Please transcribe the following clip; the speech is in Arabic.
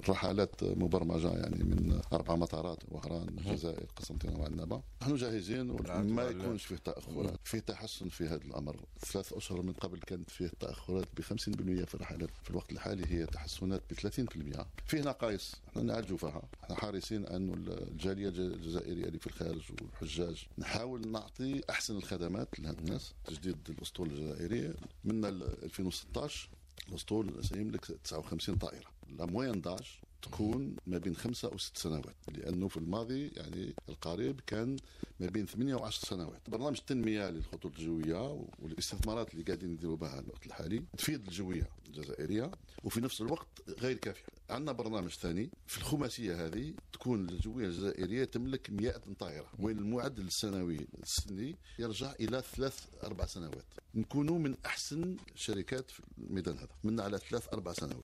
رحلات مبرمجة يعني من 4 مطارات: وهران، الجزائر، قسنطينة وعنابة. نحن جاهزين وما يكونش فيه تأخرات. فيه تحسن في هذا الأمر. 3 أشهر من قبل كانت فيه تأخرات ب50% في الرحلات، في الوقت الحالي هي تحسنات ب30%. فيه نقائص احنا نعالجوا فيها. احنا حريصين أن الجالية الجزائرية اللي في الخارج والحجاج نحاول نعطي أحسن الخدمات للناس. تجديد الأسطول الجزائري من 2016 الأسطول سيملك 59 طائرة. الأموين داج تكون ما بين 5 أو 6 سنوات، لأنه في الماضي يعني القريب كان ما بين 8 و 10 سنوات. برنامج التنمية للخطوط الجوية والاستثمارات اللي قاعدين نديروا بها الوقت الحالي تفيد الجوية الجزائرية وفي نفس الوقت غير كافية. عندنا برنامج ثاني في الخماسية هذه تكون الجوية الجزائرية تملك 100 طائرة، وين المعدل السني يرجع إلى 3-4 سنوات. نكونوا من أحسن شركات في الميدان هذا، من على 3-4 سنوات.